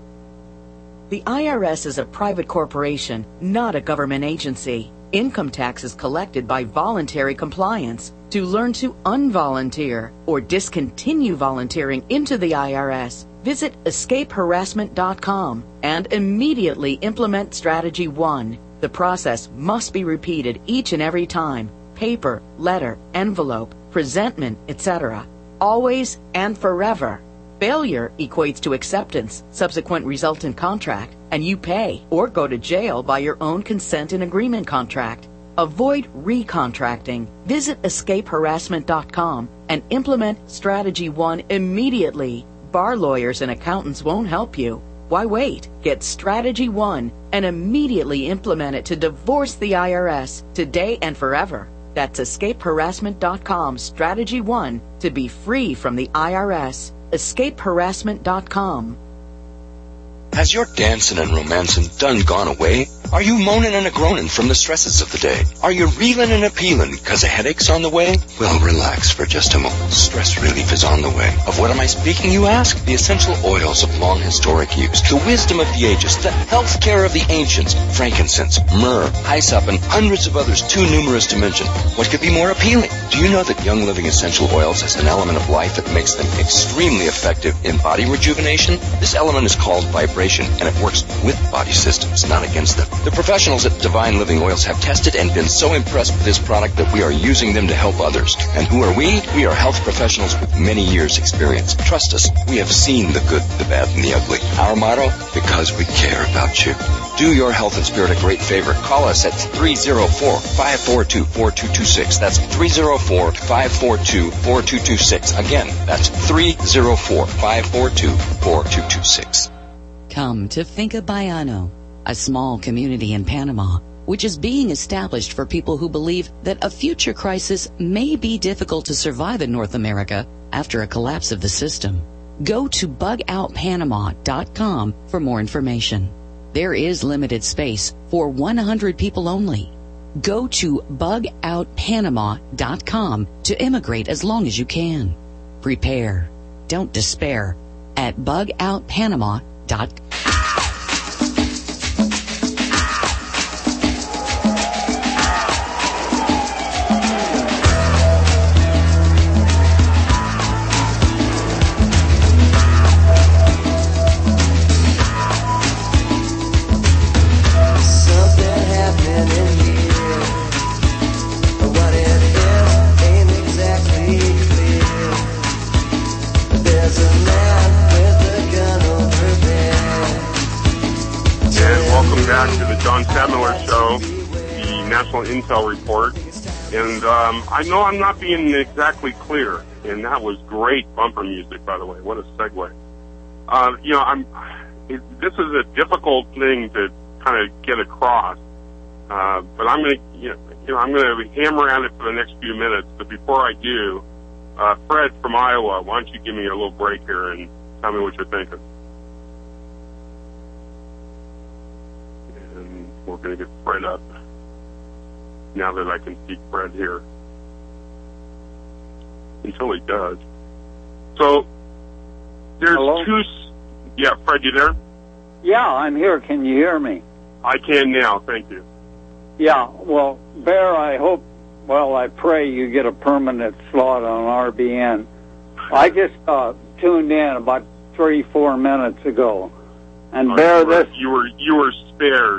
The I R S is a private corporation, not a government agency. Income tax is collected by voluntary compliance. To learn to unvolunteer or discontinue volunteering into the I R S, visit escape harassment dot com and immediately implement Strategy one. The process must be repeated each and every time. Paper, letter, envelope, presentment, et cetera. Always and forever. Failure equates to acceptance, subsequent resultant contract, and you pay or go to jail by your own consent and agreement contract. Avoid recontracting. Visit escape harassment dot com and implement Strategy one immediately. Bar lawyers and accountants won't help you. Why wait? Get Strategy one and immediately implement it to divorce the I R S today and forever. That's escape harassment dot com Strategy one to be free from the I R S. escape harassment dot com. Has your dancing and romancing done gone away? Are you moaning and a-groaning from the stresses of the day? Are you reeling and appealing because a headache's on the way? Well, relax for just a moment. Stress relief is on the way. Of what am I speaking, you ask? The essential oils of long historic use, the wisdom of the ages, the health care of the ancients, frankincense, myrrh, hyssop, and hundreds of others too numerous to mention. What could be more appealing? Do you know that Young Living Essential Oils has an element of life that makes them extremely effective in body rejuvenation? This element is called vibration, and it works with body systems, not against them. The professionals at Divine Living Oils have tested and been so impressed with this product that we are using them to help others. And who are we? We are health professionals with many years' experience. Trust us, we have seen the good, the bad, and the ugly. Our motto? Because we care about you. Do your health and spirit a great favor. Call us at three oh four, five four two, four two two six. That's three oh four, five four two, four two two six. Again, that's three oh four, five four two, four two two six. Come to Finca Baiano, a small community in Panama, which is being established for people who believe that a future crisis may be difficult to survive in North America after a collapse of the system. Go to bug out panama dot com for more information. There is limited space for one hundred people only. Go to bug out panama dot com to immigrate as long as you can. Prepare. Don't despair at bug out panama dot com. Intel report, and um, I know I'm not being exactly clear, and that was great bumper music, by the way. What a segue. Uh, you know, I'm. It, this is a difficult thing to kind of get across, uh, but I'm going to, you know, you know, I'm going to hammer at it for the next few minutes. But before I do, uh, Fred from Iowa, why don't you give me a little break here and tell me what you're thinking? And we're going to get Fred up. Now that I can see Fred here. Until he does. So, there's Hello? two... Yeah, Fred, you there? Yeah, I'm here. Can you hear me? I can now, thank you. Yeah, well, Bear, I hope, well, I pray you get a permanent slot on R B N. I just uh, tuned in about three, four minutes ago. And Oh, Bear, you were, this... You were, you were spared.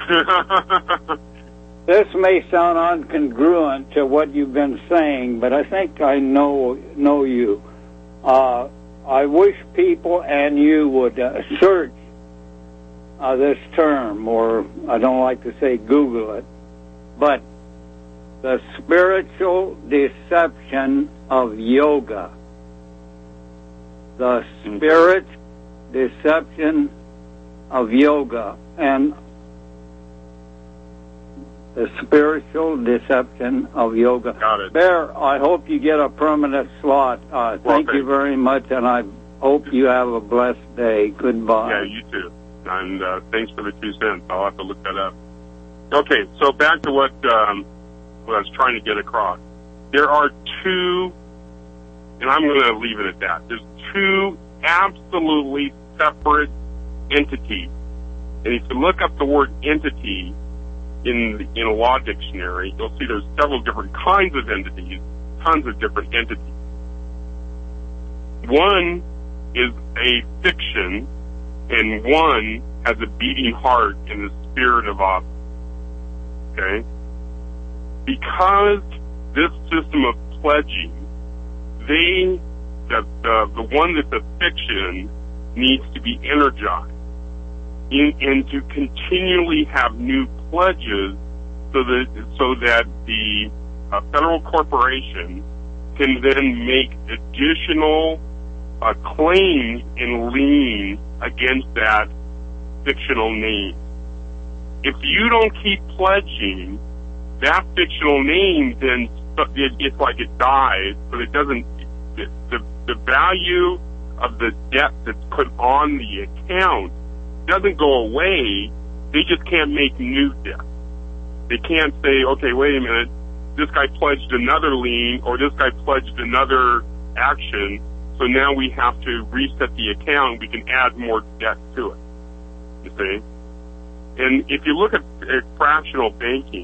This may sound incongruent to what you've been saying, but I think I know know you. Uh, I wish people and you would uh, search uh, this term, or I don't like to say Google it, but The spiritual deception of yoga. The spirit deception of yoga. And the spiritual deception of yoga. Got it. Bear, I hope you get a permanent slot. Uh, thank okay. you very much, and I hope you have a blessed day. Goodbye. Yeah, you too. And uh, thanks for the two cents. I'll have to look that up. Okay, so back to what, um, what I was trying to get across. There are two, and I'm going to leave it at that. There's two absolutely separate entities. And if you look up the word entity in in a law dictionary, you'll see there's several different kinds of entities, tons of different entities. One is a fiction, and one has a beating heart in the spirit of office. Okay? Because this system of pledging, they, the, the, the one that's a fiction needs to be energized in, and to continually have new pledges so that, so that the uh, federal corporation can then make additional uh, claims and liens against that fictional name. If you don't keep pledging, that fictional name then it, it's like it dies, but it doesn't. The, the the value of the debt that's put on the account doesn't go away. They just can't make new debt. They can't say, okay, wait a minute, this guy pledged another lien or this guy pledged another action, so now we have to reset the account. We can add more debt to it. You see. And if you look at, at fractional banking,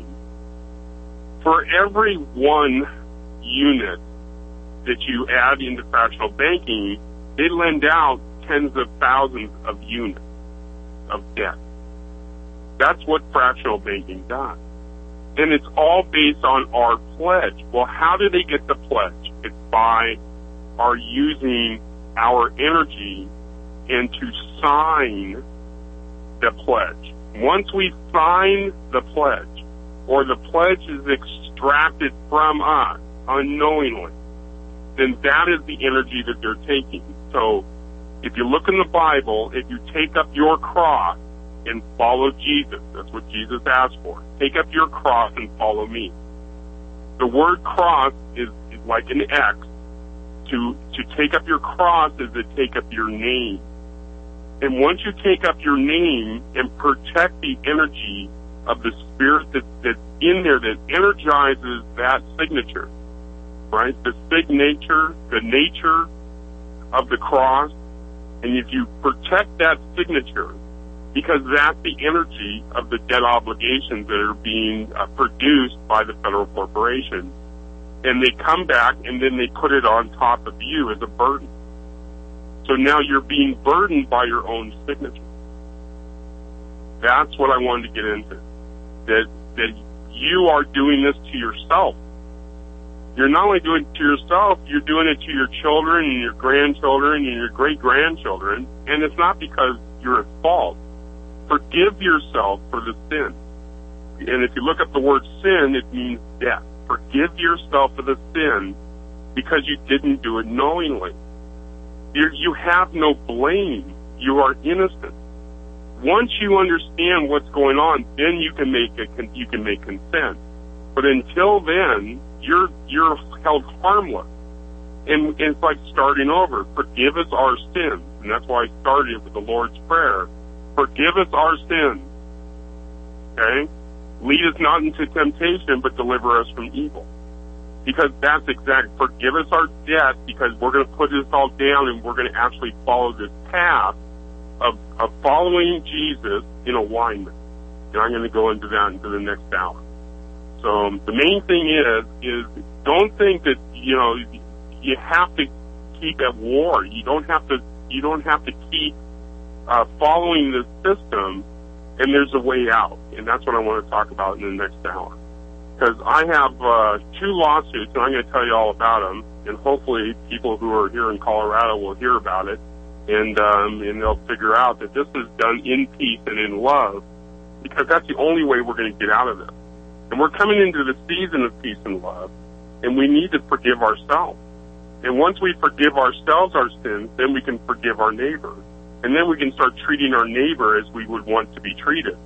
for every one unit that you add into fractional banking, they lend out tens of thousands of units of debt. That's what fractional banking does. And it's all based on our pledge. Well, how do they get the pledge? It's by our using our energy and to sign the pledge. Once we sign the pledge, or the pledge is extracted from us unknowingly, then that is the energy that they're taking. So if you look in the Bible, if you take up your cross and follow Jesus, that's what Jesus asked for. Take up your cross and follow me. The word cross is, is like an X. To, to take up your cross is to take up your name. And once you take up your name and protect the energy of the spirit that, that's in there that energizes that signature, right? The signature, the nature of the cross, and if you protect that signature, because that's the energy of the debt obligations that are being uh, produced by the federal corporation, and they come back and then they put it on top of you as a burden. So now you're being burdened by your own signature. That's what I wanted to get into. That that you are doing this to yourself. You're not only doing it to yourself, you're doing it to your children and your grandchildren and your great-grandchildren, and it's not because you're at fault. Forgive yourself for the sin. And if you look up the word sin, it means death. Forgive yourself for the sin because you didn't do it knowingly. You're, you have no blame. You are innocent. Once you understand what's going on, then you can make a, you can make consent. But until then, you're you're held harmless. And, and it's like starting over. Forgive us our sins. And that's why I started with the Lord's Prayer. Forgive us our sins. Okay? Lead us not into temptation, but deliver us from evil. Because that's exact. Forgive us our debt, because we're going to put this all down and we're going to actually follow this path of, of following Jesus in alignment. And I'm going to go into that into the next hour. So um, the main thing is, is don't think that, you know, you have to keep at war. You don't have to, you don't have to keep uh, following this system, and there's a way out. And that's what I want to talk about in the next hour. Because I have uh, two lawsuits, and I'm going to tell you all about them, and hopefully people who are here in Colorado will hear about it, and um, and they'll figure out that this is done in peace and in love, because that's the only way we're going to get out of this. And we're coming into the season of peace and love, and we need to forgive ourselves. And once we forgive ourselves our sins, then we can forgive our neighbor. And then we can start treating our neighbor as we would want to be treated.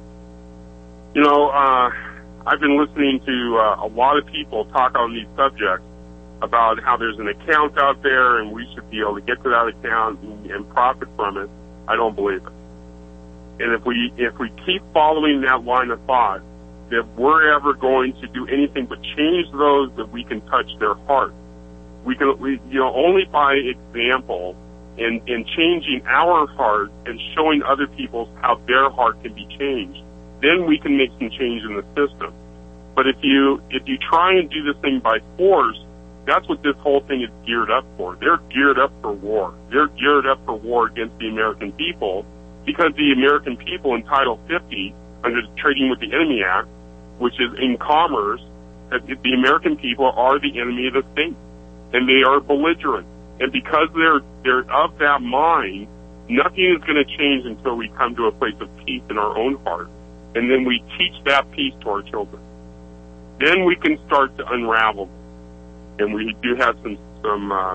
You know, uh, I've been listening to uh, a lot of people talk on these subjects about how there's an account out there and we should be able to get to that account and, and profit from it. I don't believe it. And if we if we keep following that line of thought, if we're ever going to do anything but change those that we can touch their heart, we can, we, you know, only by example and, and changing our heart and showing other people how their heart can be changed, then we can make some change in the system. But if you if you try and do this thing by force, that's what this whole thing is geared up for. They're geared up for war. They're geared up for war against the American people because the American people in Title fifty, under the Trading with the Enemy Act, which is in commerce, that the American people are the enemy of the state, and they are belligerent. And because they're they're of that mind, nothing is going to change until we come to a place of peace in our own heart, and then we teach that peace to our children. Then we can start to unravel. And we do have some, some uh,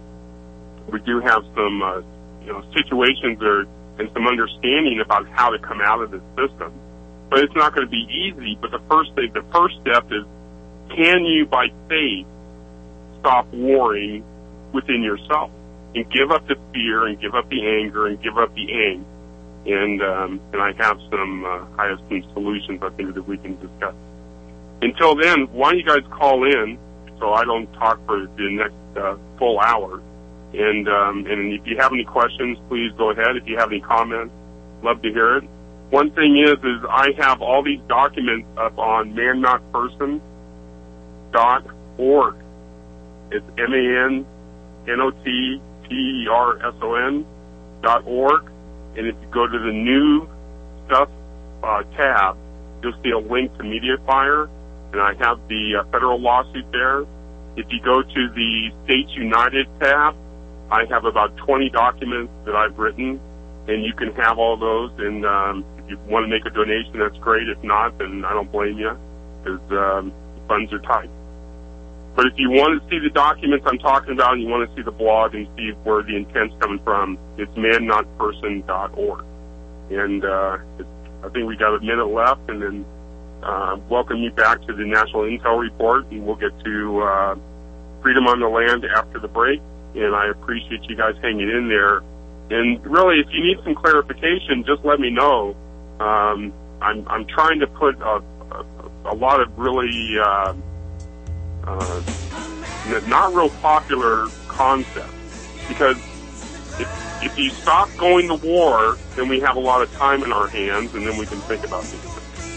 we do have some, uh, you know, situations there and some understanding about how to come out of this system. But it's not going to be easy. But the first thing, the first step is, can you, by faith, stop warring within yourself and give up the fear and give up the anger and give up the angst? And um, and I have some, uh, I have some solutions I think that we can discuss. Until then, why don't you guys call in? So I don't talk for the next uh, full hour. And um, and if you have any questions, please go ahead. If you have any comments, love to hear it. One thing is, is I have all these documents up on man not person dot org. It's M A N N O T P E R S O N dot org. And if you go to the new stuff uh, tab, you'll see a link to MediaFire. And I have the uh, federal lawsuit there. If you go to the States United tab, I have about twenty documents that I've written, and you can have all those. And um, if you want to make a donation, that's great. If not, then I don't blame you, because um, the funds are tight. But if you want to see the documents I'm talking about, and you want to see the blog and see where the intent's coming from, it's man not person dot org. And uh, it's, I think we got a minute left, and then Uh, welcome you back to the National Intel Report, and we'll get to uh, Freedom on the Land after the break. And I appreciate you guys hanging in there. And really, if you need some clarification, just let me know. Um, I'm, I'm trying to put a, a, a lot of really uh, uh, not real popular concepts, because if, if you stop going to war, then we have a lot of time in our hands, and then we can think about these things.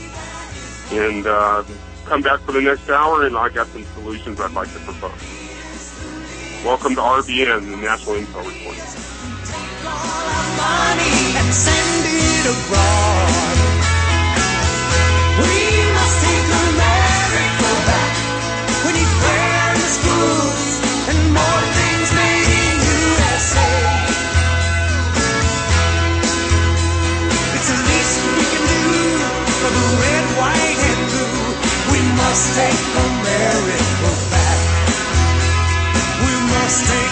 And uh, come back for the next hour, and I got some solutions I'd like to propose. Welcome to R B N, the National Intel Report. Take all our money and send it abroad. We must take America back. We need fair in the schools and more things made in U S A. It's the least we can do for the red, white, and blue. We must take America back. We must take